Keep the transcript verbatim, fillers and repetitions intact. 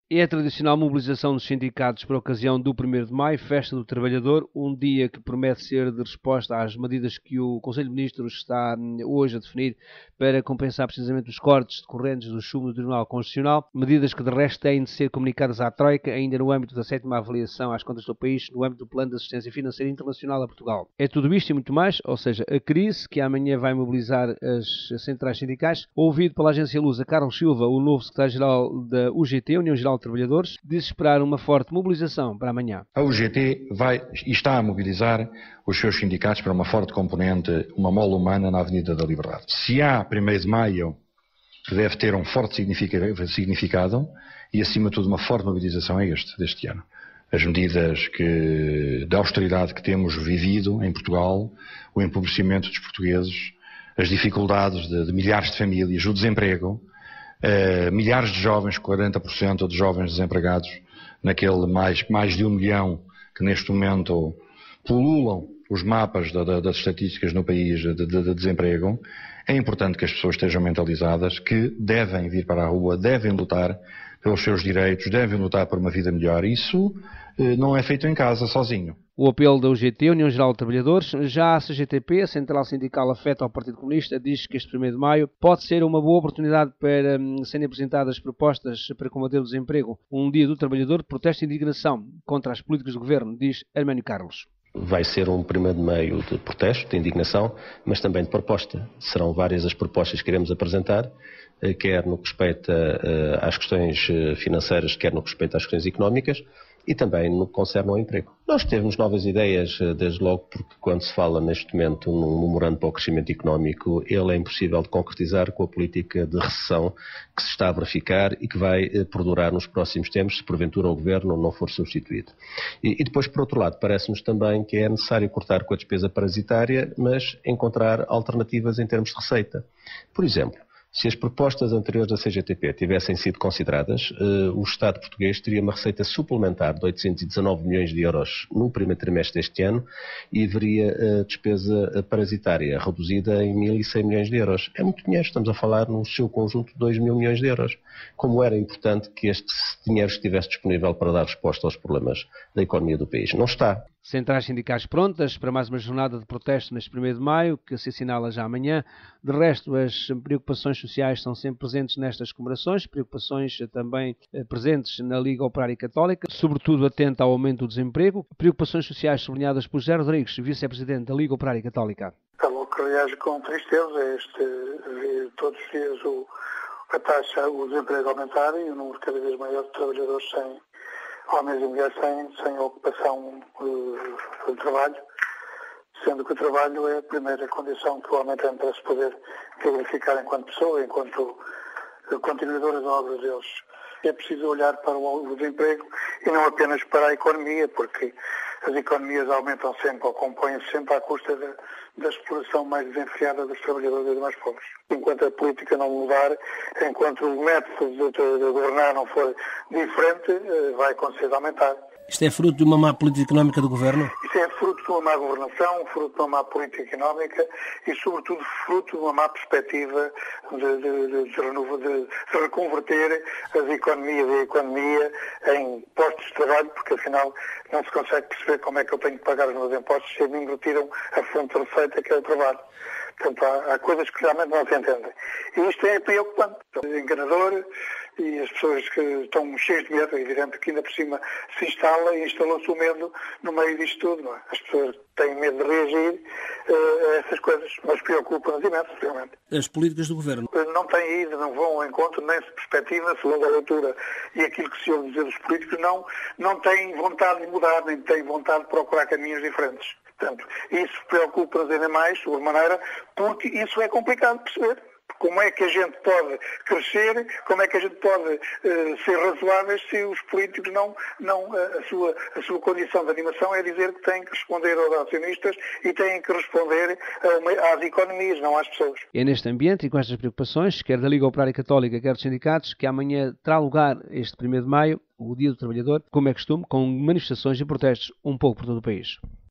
É a tradicional mobilização dos sindicatos por ocasião do primeiro de maio, Festa do Trabalhador, um dia que promete ser de resposta às medidas que o Conselho de Ministros está hoje a definir para compensar precisamente os cortes decorrentes do chumbo do Tribunal Constitucional, medidas que de resto têm de ser comunicadas à Troika ainda no âmbito da sétima avaliação às contas do país, no âmbito do Plano de Assistência Financeira Internacional a Portugal. É tudo isto e muito mais, ou seja, a crise que amanhã vai mobilizar as centrais sindicais. Ouvido pela agência Lusa, Carlos Silva, o novo secretário-geral da U G T, União Geral de Trabalhadores, diz esperar uma forte mobilização para amanhã. A U G T vai e está a mobilizar os seus sindicatos para uma forte componente, uma mola humana na Avenida da Liberdade. Se há primeiro de maio, que deve ter um forte significado e, acima de tudo, uma forte mobilização é este, deste ano. As medidas que, de austeridade que temos vivido em Portugal, o empobrecimento dos portugueses, as dificuldades de, de milhares de famílias, o desemprego, Uh, milhares de jovens, quarenta por cento de jovens desempregados, naquele mais, mais de um milhão que neste momento pululam os mapas da, da, das estatísticas no país de, de, de desemprego. É importante que as pessoas estejam mentalizadas que devem vir para a rua, devem lutar pelos seus direitos, devem lutar por uma vida melhor. Isso uh, não é feito em casa, sozinho. O apelo da U G T, União Geral de Trabalhadores, já a C G T P, a Central Sindical afeta ao Partido Comunista, diz que este primeiro de maio pode ser uma boa oportunidade para hum, serem apresentadas propostas para combater o desemprego. Um dia do trabalhador de protesto e indignação contra as políticas do governo, diz Armânio Carlos. Vai ser um primeiro de maio de protesto, de indignação, mas também de proposta. Serão várias as propostas que iremos apresentar, quer no que respeita às questões financeiras, quer no que respeita às questões económicas, e também no que concerne ao emprego. Nós temos novas ideias, desde logo, porque quando se fala neste momento num memorando para o crescimento económico, ele é impossível de concretizar com a política de recessão que se está a verificar e que vai perdurar nos próximos tempos, se porventura o Governo não for substituído. E, e depois, por outro lado, parece-nos também que é necessário cortar com a despesa parasitária, mas encontrar alternativas em termos de receita. Por exemplo, se as propostas anteriores da C G T P tivessem sido consideradas, uh, o Estado português teria uma receita suplementar de oitocentos e dezanove milhões de euros no primeiro trimestre deste ano e haveria uh, despesa parasitária reduzida em mil e cem milhões de euros. É muito dinheiro, estamos a falar no seu conjunto de dois mil milhões de euros. Como era importante que este dinheiro estivesse disponível para dar resposta aos problemas da economia do país. Não está. Centrais sindicais prontas para mais uma jornada de protesto neste primeiro de maio, que se assinala já amanhã. De resto, as preocupações sociais são sempre presentes nestas comemorações, preocupações também presentes na Liga Operária Católica, sobretudo atenta ao aumento do desemprego. Preocupações sociais sublinhadas por José Rodrigues, vice-presidente da Liga Operária Católica. Algo que reage com tristeza é este, ver todos os dias o, a taxa, o desemprego aumentar e o número cada vez maior de trabalhadores sem homens e mulheres sem, sem ocupação uh, de trabalho, sendo que o trabalho é a primeira condição que o homem tem para se poder dignificar enquanto pessoa, enquanto uh, continuador das obras deles. É preciso olhar para o, o desemprego e não apenas para a economia, porque as economias aumentam sempre ou compõem-se sempre à custa da, da exploração mais desenfreada dos trabalhadores e mais pobres. Enquanto a política não mudar, enquanto o método de, de, de governar não for diferente, vai acontecer de aumentar. Isto é fruto de uma má política económica do Governo? Isto é fruto de uma má governação, fruto de uma má política económica e, sobretudo, fruto de uma má perspectiva de, de, de, de, de, de reconverter as economias e a economia em postos de trabalho, porque, afinal, não se consegue perceber como é que eu tenho que pagar os meus impostos se a mim me retiram a fonte de receita que é o trabalho. Portanto, há, há coisas que realmente não se entendem. E isto é preocupante. É enganador e as pessoas que estão cheias de medo, é evidente que ainda por cima se instala e instalou-se o medo no meio disto tudo. Não é? As pessoas têm medo de reagir uh, a essas coisas, mas preocupam-nos imenso, realmente. As políticas do Governo? Não têm ido, não vão ao encontro, nem se perspectiva, segundo a leitura e aquilo que se ouve dizer dos políticos, não, não têm vontade de mudar, nem têm vontade de procurar caminhos diferentes. Portanto, isso preocupa-nos ainda mais, sobremaneira, porque isso é complicado de perceber. Como é que a gente pode crescer, como é que a gente pode uh, ser razoáveis se os políticos não, não uh, a, sua, a sua condição de animação é dizer que têm que responder aos acionistas e têm que responder uh, às economias, não às pessoas. É neste ambiente e com estas preocupações, quer da Liga Operária Católica, quer dos sindicatos, que amanhã terá lugar este primeiro de maio, o Dia do Trabalhador, como é costume, com manifestações e protestos um pouco por todo o país.